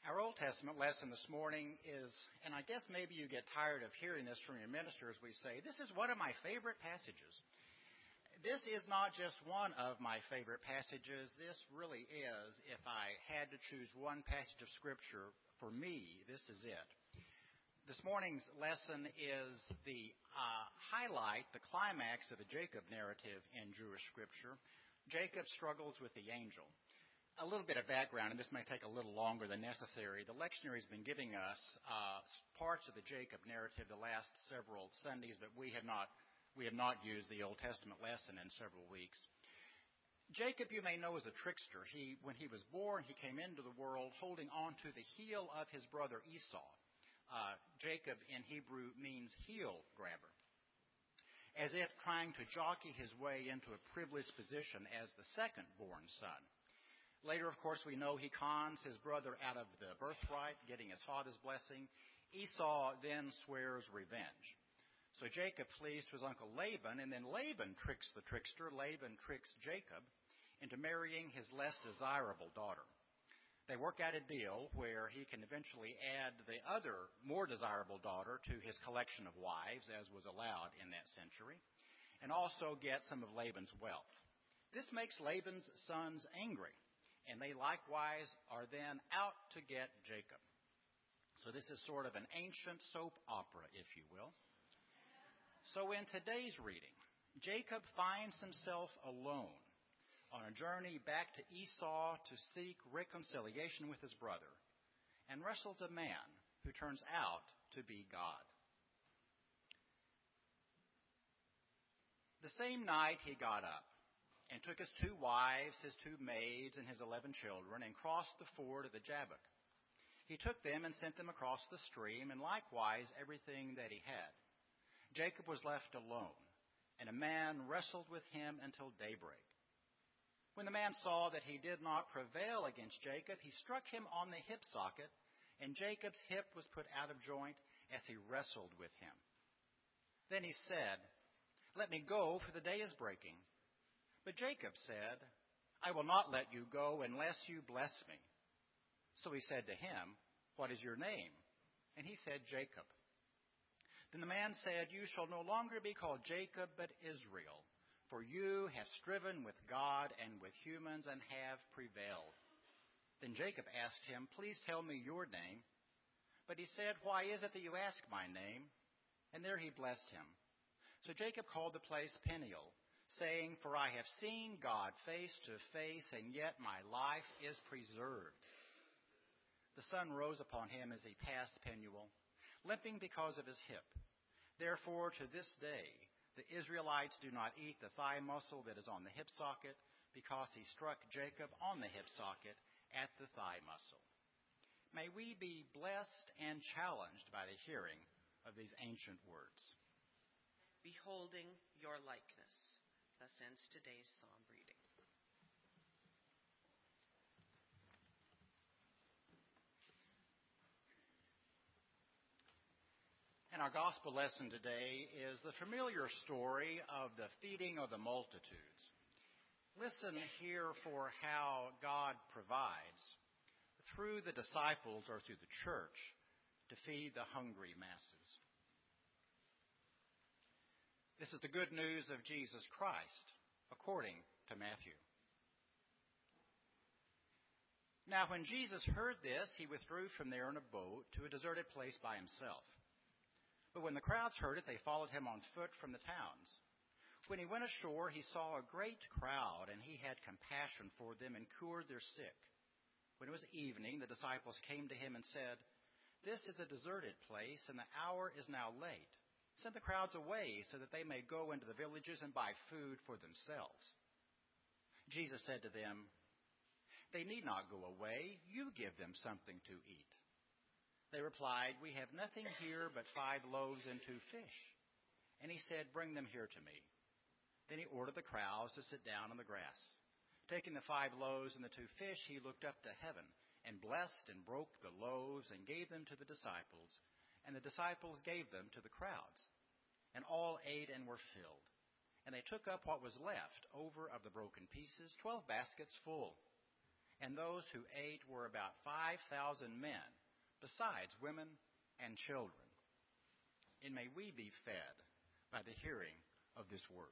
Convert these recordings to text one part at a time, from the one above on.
Our Old Testament lesson this morning is, and I guess maybe you get tired of hearing this from your minister as we say, this is one of my favorite passages. This is not just one of my favorite passages. This really is, if I had to choose one passage of Scripture for me, this is it. This morning's lesson is the highlight, the climax of the Jacob narrative in Jewish Scripture. Jacob struggles with the angel. A little bit of background, and this may take a little longer than necessary. The lectionary has been giving us parts of the Jacob narrative the last several Sundays, but we have not used the Old Testament lesson in several weeks. Jacob, you may know, is a trickster. When he was born, he came into the world holding on to the heel of his brother Esau. Jacob in Hebrew means heel grabber, as if trying to jockey his way into a privileged position as the second-born son. Later, of course, we know he cons his brother out of the birthright, getting his father's blessing. Esau then swears revenge. So Jacob flees to his uncle Laban, and then Laban tricks the trickster. Laban tricks Jacob into marrying his less desirable daughter. They work out a deal where he can eventually add the other, more desirable daughter to his collection of wives, as was allowed in that century, and also get some of Laban's wealth. This makes Laban's sons angry, and they likewise are then out to get Jacob. So this is sort of an ancient soap opera, if you will. So in today's reading, Jacob finds himself alone on a journey back to Esau to seek reconciliation with his brother, and wrestles a man who turns out to be God. The same night he got up and took his 2 wives, his 2 maids, and his 11 children, and crossed the ford of the Jabbok. He took them and sent them across the stream, and likewise everything that he had. Jacob was left alone, and a man wrestled with him until daybreak. When the man saw that he did not prevail against Jacob, he struck him on the hip socket, and Jacob's hip was put out of joint as he wrestled with him. Then he said, "Let me go, for the day is breaking." But Jacob said, "I will not let you go unless you bless me." So he said to him, "What is your name?" And he said, "Jacob." Then the man said, "You shall no longer be called Jacob, but Israel, for you have striven with God and with humans and have prevailed." Then Jacob asked him, "Please tell me your name." But he said, "Why is it that you ask my name?" And there he blessed him. So Jacob called the place Peniel, saying, "For I have seen God face to face, and yet my life is preserved." The sun rose upon him as he passed Penuel, limping because of his hip. Therefore, to this day, the Israelites do not eat the thigh muscle that is on the hip socket, because he struck Jacob on the hip socket at the thigh muscle. May we be blessed and challenged by the hearing of these ancient words. Beholding your likeness. Thus ends today's psalm reading. And our gospel lesson today is the familiar story of the feeding of the multitudes. Listen here for how God provides through the disciples or through the church to feed the hungry masses. This is the good news of Jesus Christ, according to Matthew. Now, when Jesus heard this, he withdrew from there in a boat to a deserted place by himself. But when the crowds heard it, they followed him on foot from the towns. When he went ashore, he saw a great crowd, and he had compassion for them and cured their sick. When it was evening, the disciples came to him and said, "This is a deserted place, and the hour is now late. Send the crowds away so that they may go into the villages and buy food for themselves." Jesus said to them, "They need not go away. You give them something to eat." They replied, "We have nothing here but 5 loaves and 2 fish." And he said, "Bring them here to me." Then he ordered the crowds to sit down on the grass. Taking the 5 loaves and the 2 fish, he looked up to heaven and blessed and broke the loaves and gave them to the disciples. And the disciples gave them to the crowds. And all ate and were filled. And they took up what was left over of the broken pieces, 12 baskets full. and those who ate were about 5,000 men, besides women and children. And may we be fed by the hearing of this word.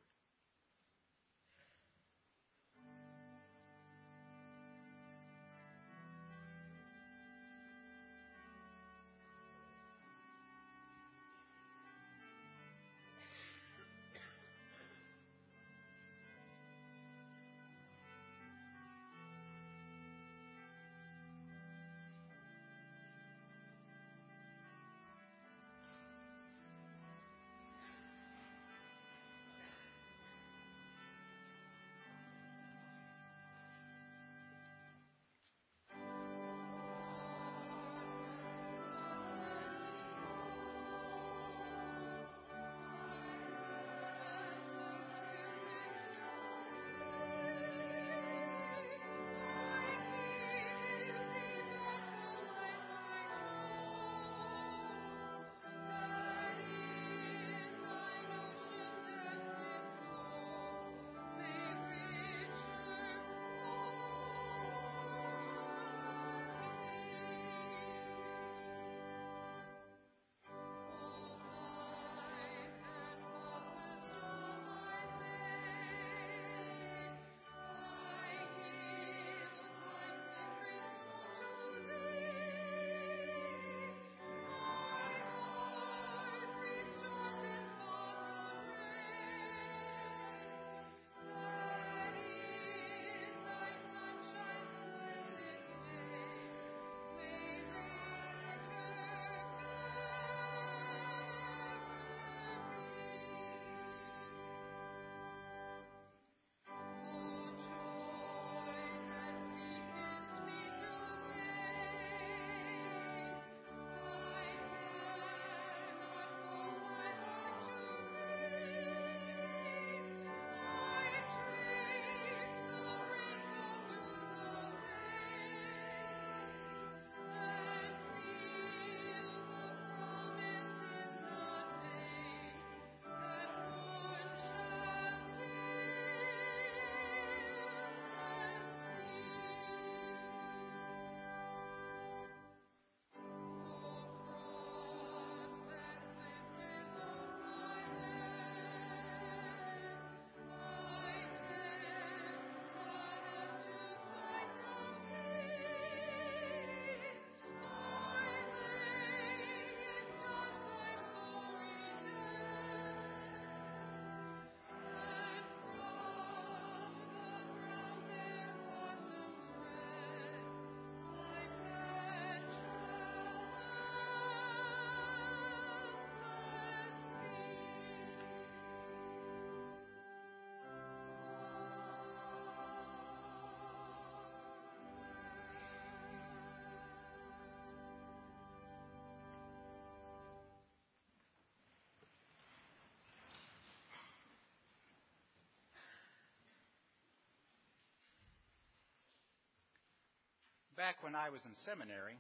Back when I was in seminary,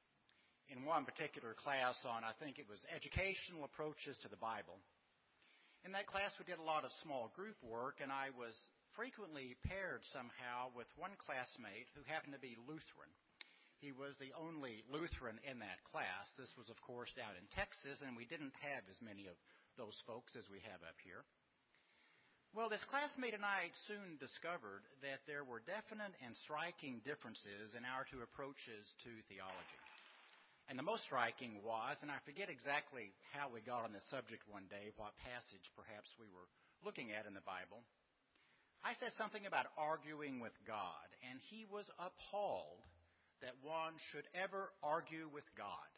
in one particular class on, I think it was educational approaches to the Bible. In that class, we did a lot of small group work, and I was frequently paired somehow with one classmate who happened to be Lutheran. He was the only Lutheran in that class. This was, of course, down in Texas, and we didn't have as many of those folks as we have up here. Well, this classmate and I soon discovered that there were definite and striking differences in our two approaches to theology. And the most striking was, and I forget exactly how we got on this subject one day, what passage perhaps we were looking at in the Bible. I said something about arguing with God, and he was appalled that one should ever argue with God.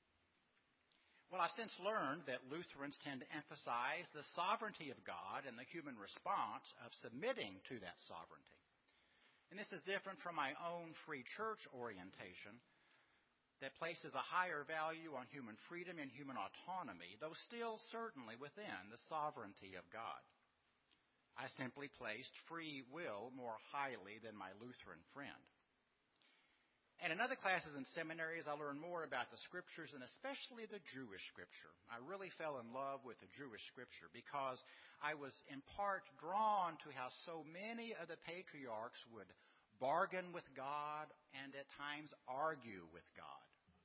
Well, I've since learned that Lutherans tend to emphasize the sovereignty of God and the human response of submitting to that sovereignty. And this is different from my own free church orientation that places a higher value on human freedom and human autonomy, though still certainly within the sovereignty of God. I simply placed free will more highly than my Lutheran friend. And in other classes and seminaries, I learned more about the Scriptures, and especially the Jewish Scripture. I really fell in love with the Jewish Scripture because I was in part drawn to how so many of the patriarchs would bargain with God, and at times argue with God.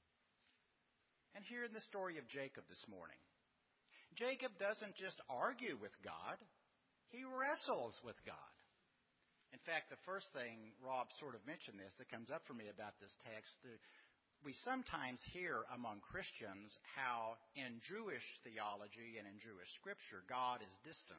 And here in the story of Jacob this morning, Jacob doesn't just argue with God, he wrestles with God. In fact, the first thing, Rob sort of mentioned this, that comes up for me about this text, we sometimes hear among Christians how in Jewish theology and in Jewish scripture, God is distant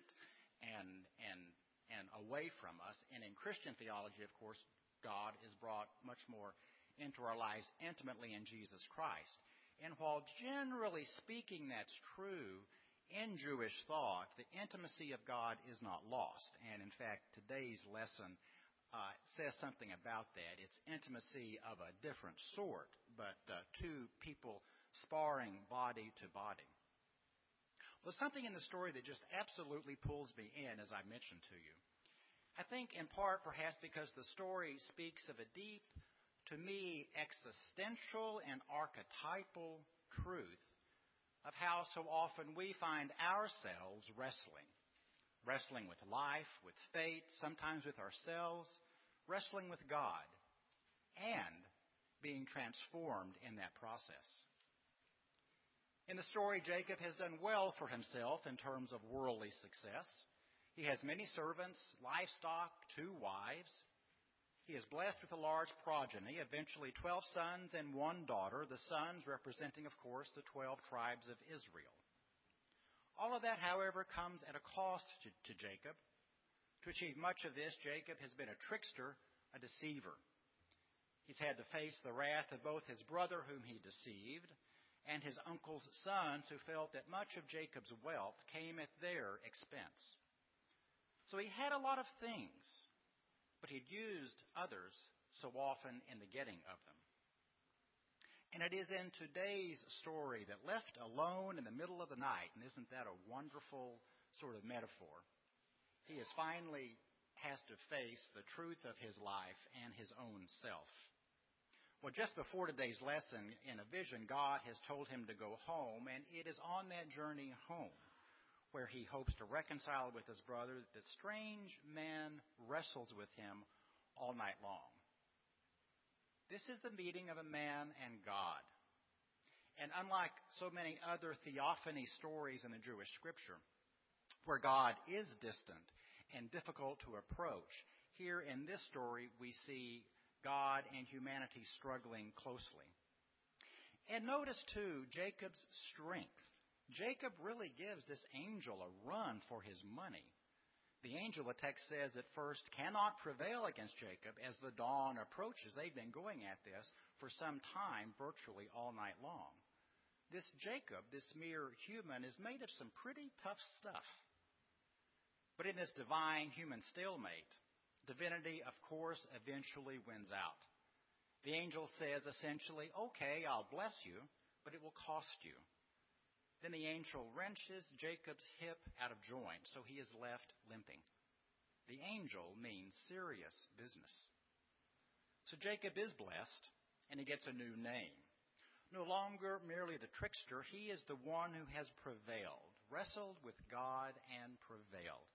and away from us. And in Christian theology, of course, God is brought much more into our lives intimately in Jesus Christ. And while generally speaking that's true, in Jewish thought, the intimacy of God is not lost. And in fact, today's lesson says something about that. It's intimacy of a different sort, but two people sparring body to body. Well, something in the story that just absolutely pulls me in, as I mentioned to you. I think in part perhaps because the story speaks of a deep, to me, existential and archetypal truth of how so often we find ourselves wrestling with life, with fate, sometimes with ourselves, wrestling with God, and being transformed in that process. In the story, Jacob has done well for himself in terms of worldly success. He has many servants, livestock, 2 wives. He is blessed with a large progeny, eventually 12 sons and 1 daughter, the sons representing, of course, the 12 tribes of Israel. All of that, however, comes at a cost to Jacob. To achieve much of this, Jacob has been a trickster, a deceiver. He's had to face the wrath of both his brother, whom he deceived, and his uncle's sons, who felt that much of Jacob's wealth came at their expense. So he had a lot of things, but he'd used others so often in the getting of them. And it is in today's story that left alone in the middle of the night, and isn't that a wonderful sort of metaphor, he is finally has to face the truth of his life and his own self. Well, just before today's lesson, in a vision, God has told him to go home, and it is on that journey home where he hopes to reconcile with his brother, that the strange man wrestles with him all night long. This is the meeting of a man and God. And unlike so many other theophany stories in the Jewish scripture, where God is distant and difficult to approach, here in this story we see God and humanity struggling closely. And notice, too, Jacob's strength. Jacob really gives this angel a run for his money. The angel, the text says, at first cannot prevail against Jacob as the dawn approaches. They've been going at this for some time, virtually all night long. This Jacob, this mere human, is made of some pretty tough stuff. But in this divine human stalemate, divinity, of course, eventually wins out. The angel says essentially, okay, I'll bless you, but it will cost you. Then the angel wrenches Jacob's hip out of joint, so he is left limping. The angel means serious business. So Jacob is blessed, and he gets a new name. No longer merely the trickster, he is the one who has prevailed, wrestled with God and prevailed.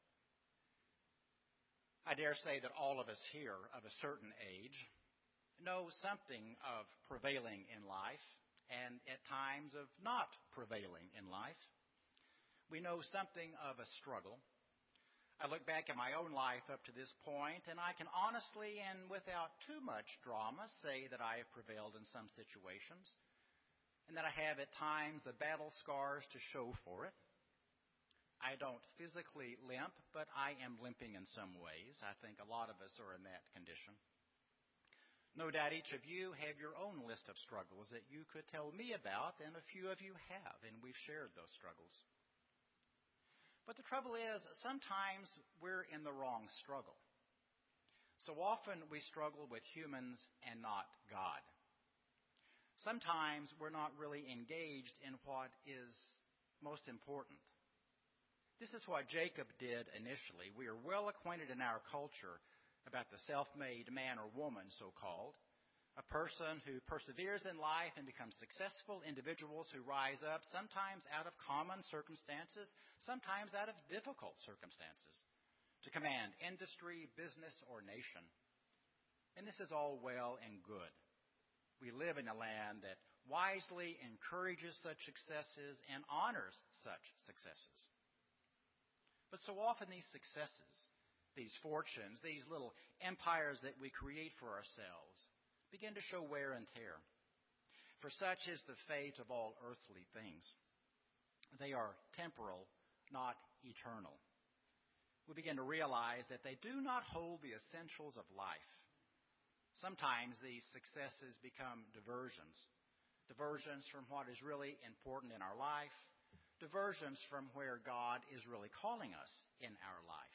I dare say that all of us here of a certain age know something of prevailing in life, and at times of not prevailing in life. We know something of a struggle. I look back at my own life up to this point, and I can honestly and without too much drama say that I have prevailed in some situations, and that I have at times the battle scars to show for it. I don't physically limp, but I am limping in some ways. I think a lot of us are in that condition. No doubt each of you have your own list of struggles that you could tell me about, and a few of you have, and we've shared those struggles. But the trouble is, sometimes we're in the wrong struggle. So often we struggle with humans and not God. Sometimes we're not really engaged in what is most important. This is what Jacob did initially. We are well acquainted in our culture about the self-made man or woman, so-called, a person who perseveres in life and becomes successful individuals who rise up, sometimes out of common circumstances, sometimes out of difficult circumstances, to command industry, business, or nation. And this is all well and good. We live in a land that wisely encourages such successes and honors such successes. But so often these successes, these fortunes, these little empires that we create for ourselves begin to show wear and tear. For such is the fate of all earthly things. They are temporal, not eternal. We begin to realize that they do not hold the essentials of life. Sometimes these successes become diversions from what is really important in our life, diversions from where God is really calling us in our life.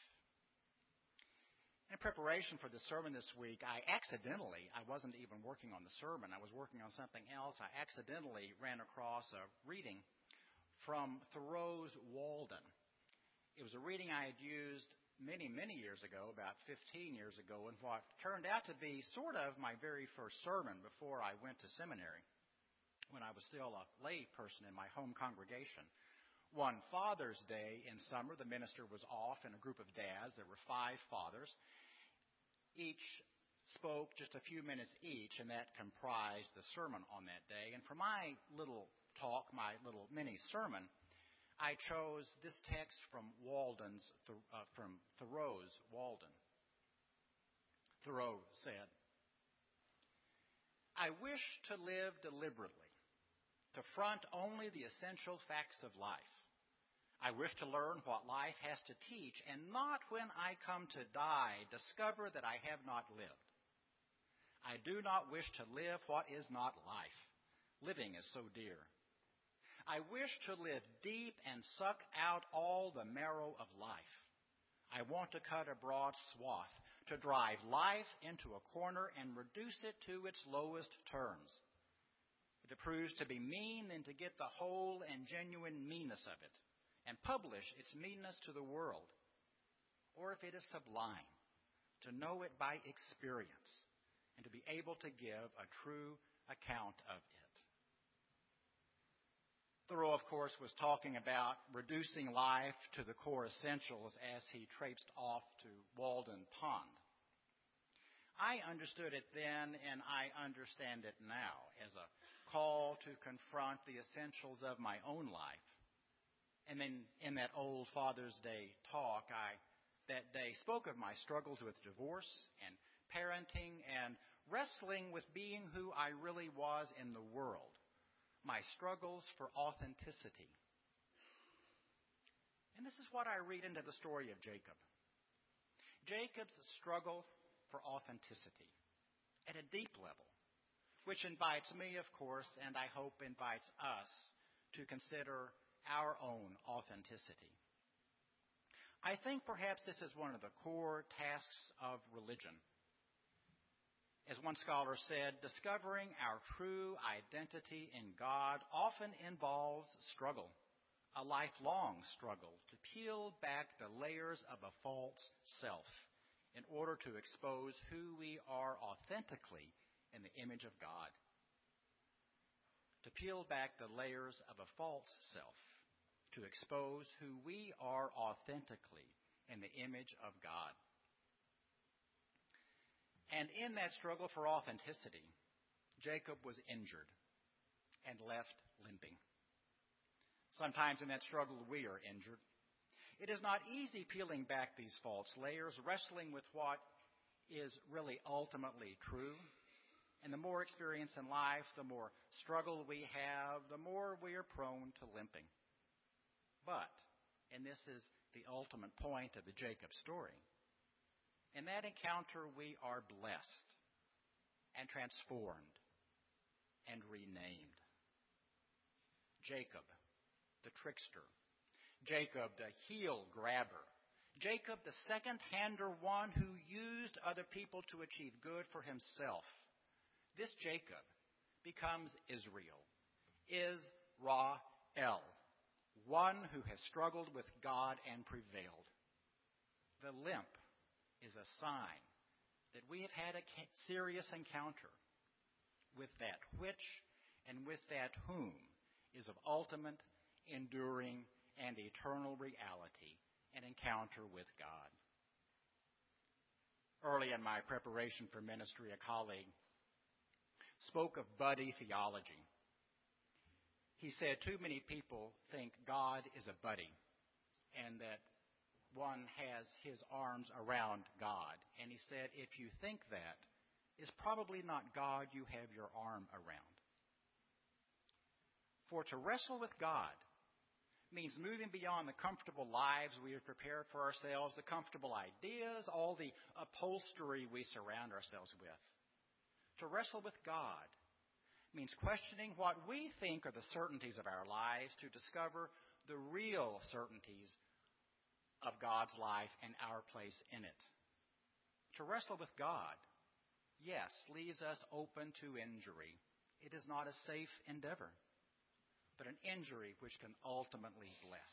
In preparation for the sermon this week, I wasn't even working on the sermon, I was working on something else. I accidentally ran across a reading from Thoreau's Walden. It was a reading I had used many, many years ago, about 15 years ago, in what turned out to be sort of my very first sermon before I went to seminary, when I was still a lay person in my home congregation. One Father's Day in summer, the minister was off in a group of dads. There were 5 fathers. Each spoke just a few minutes each, and that comprised the sermon on that day. And for my little talk, my little mini sermon, I chose this text from Thoreau's Walden. Thoreau said, "I wish to live deliberately, to front only the essential facts of life. I wish to learn what life has to teach, and not when I come to die discover that I have not lived. I do not wish to live what is not life. Living is so dear. I wish to live deep and suck out all the marrow of life. I want to cut a broad swath, to drive life into a corner and reduce it to its lowest terms. If it proves to be mean, then to get the whole and genuine meanness of it, and publish its meanness to the world. Or if it is sublime, to know it by experience, and to be able to give a true account of it." Thoreau, of course, was talking about reducing life to the core essentials as he traipsed off to Walden Pond. I understood it then, and I understand it now, as a call to confront the essentials of my own life. And then in that old Father's Day talk, I that day spoke of my struggles with divorce and parenting and wrestling with being who I really was in the world. My struggles for authenticity. And this is what I read into the story of Jacob. Jacob's struggle for authenticity at a deep level, which invites me, of course, and I hope invites us to consider our own authenticity. I think perhaps this is one of the core tasks of religion. As one scholar said, discovering our true identity in God often involves struggle, a lifelong struggle to peel back the layers of a false self in order to expose who we are authentically in the image of God. To peel back the layers of a false self, to expose who we are authentically in the image of God. And in that struggle for authenticity, Jacob was injured and left limping. Sometimes in that struggle we are injured. It is not easy peeling back these false layers, wrestling with what is really ultimately true. And the more experience in life, the more struggle we have, the more we are prone to limping. But, and this is the ultimate point of the Jacob story, in that encounter we are blessed and transformed and renamed. Jacob, the trickster. Jacob, the heel grabber. Jacob, the second-hander, one who used other people to achieve good for himself. This Jacob becomes Israel, Israel, one who has struggled with God and prevailed. The limp is a sign that we have had a serious encounter with that which and with that whom is of ultimate, enduring, and eternal reality, an encounter with God. early in my preparation for ministry, a colleague spoke of buddy theology. He said too many people think God is a buddy and that one has his arms around God. And he said, if you think that, it's probably not God you have your arm around. For to wrestle with God means moving beyond the comfortable lives we have prepared for ourselves, the comfortable ideas, all the upholstery we surround ourselves with. To wrestle with God means questioning what we think are the certainties of our lives to discover the real certainties of God's life and our place in it. To wrestle with God, yes, leaves us open to injury. It is not a safe endeavor, but an injury which can ultimately bless.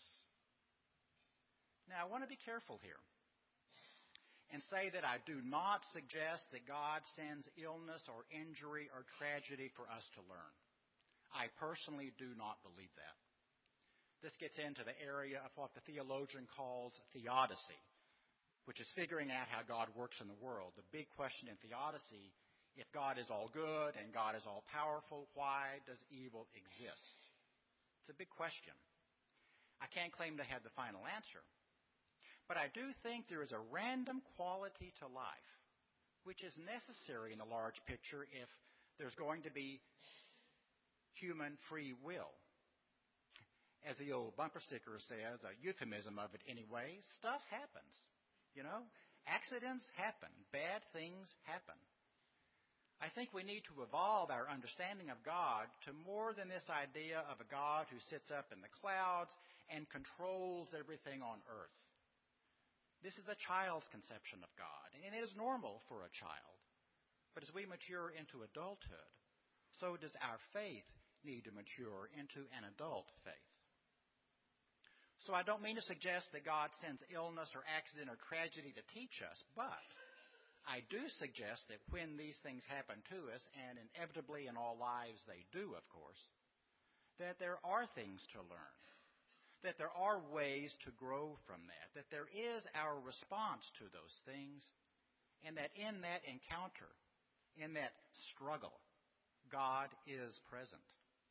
Now, I want to be careful here and say that I do not suggest that God sends illness or injury or tragedy for us to learn. I personally do not believe that. This gets into the area of what the theologian calls theodicy, which is figuring out how God works in the world. The big question in theodicy, if God is all good and God is all powerful, why does evil exist? It's a big question. I can't claim to have the final answer. But I do think there is a random quality to life, which is necessary in the large picture if there's going to be human free will. As the old bumper sticker says, a euphemism of it anyway, stuff happens. You know, accidents happen. Bad things happen. I think we need to evolve our understanding of God to more than this idea of a God who sits up in the clouds and controls everything on earth. This is a child's conception of God, and it is normal for a child. But as we mature into adulthood, so does our faith need to mature into an adult faith. So I don't mean to suggest that God sends illness or accident or tragedy to teach us, but I do suggest that when these things happen to us, and inevitably in all lives they do, of course, that there are things to learn, that there are ways to grow from that there is our response to those things, and that in that encounter, in that struggle, God is present.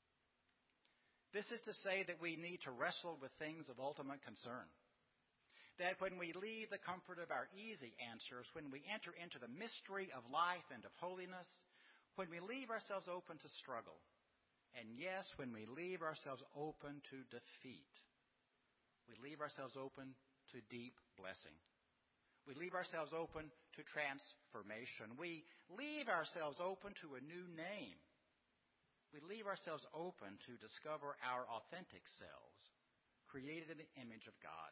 This is to say that we need to wrestle with things of ultimate concern. That when we leave the comfort of our easy answers, when we enter into the mystery of life and of holiness, when we leave ourselves open to struggle, and yes, when we leave ourselves open to defeat, we leave ourselves open to deep blessing. We leave ourselves open to transformation. We leave ourselves open to a new name. We leave ourselves open to discover our authentic selves, created in the image of God.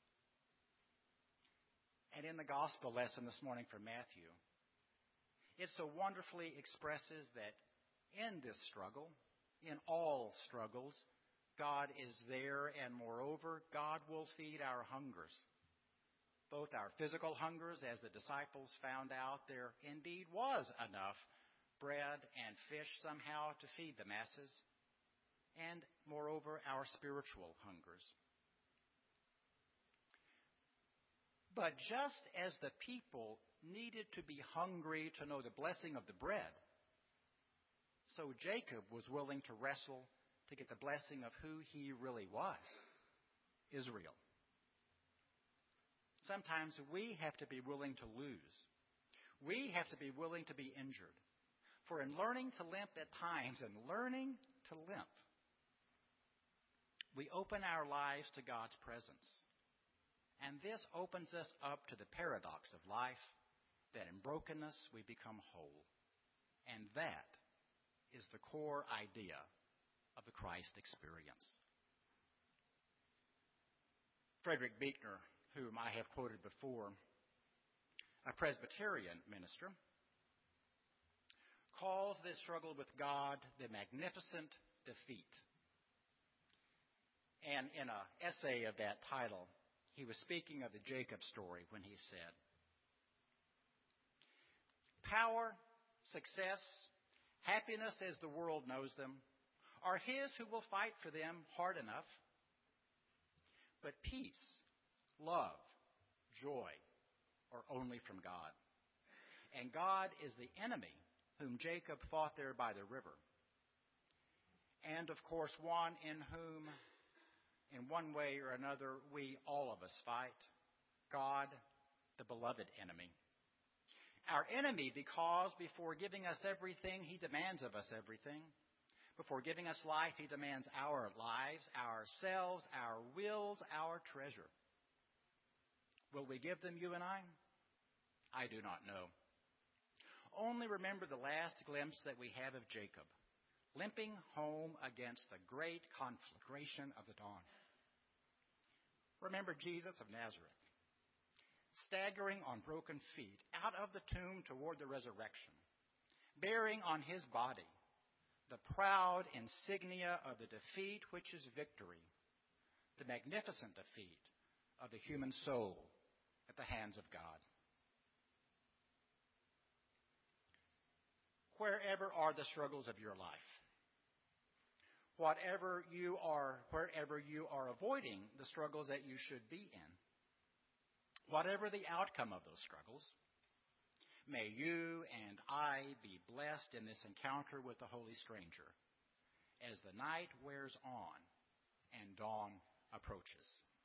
And in the gospel lesson this morning from Matthew, it so wonderfully expresses that in this struggle, in all struggles, God is there, and moreover, God will feed our hungers. Both our physical hungers, as the disciples found out there indeed was enough bread and fish somehow to feed the masses, and moreover, our spiritual hungers. But just as the people needed to be hungry to know the blessing of the bread, so Jacob was willing to wrestle to get the blessing of who he really was, Israel. Sometimes we have to be willing to lose. We have to be willing to be injured. For in learning to limp at times, and learning to limp, we open our lives to God's presence. And this opens us up to the paradox of life, that in brokenness we become whole. And that is the core idea of the Christ experience. Frederick Buechner, whom I have quoted before, a Presbyterian minister, calls this struggle with God the magnificent defeat. And in an essay of that title, he was speaking of the Jacob story when he said, "Power, success, happiness as the world knows them, are his who will fight for them hard enough. But peace, love, joy are only from God. And God is the enemy whom Jacob fought there by the river. And, of course, one in whom, in one way or another, we, all of us, fight. God, the beloved enemy. Our enemy because before giving us everything, he demands of us everything. Before giving us life, he demands our lives, ourselves, our wills, our treasure. Will we give them, you and I? I do not know. Only remember the last glimpse that we have of Jacob, limping home against the great conflagration of the dawn. Remember Jesus of Nazareth, staggering on broken feet out of the tomb toward the resurrection, bearing on his body the proud insignia of the defeat which is victory, the magnificent defeat of the human soul at the hands of God. Wherever are the struggles of your life, wherever you are avoiding the struggles that you should be in, whatever the outcome of those struggles, may you and I be blessed in this encounter with the Holy Stranger as the night wears on and dawn approaches.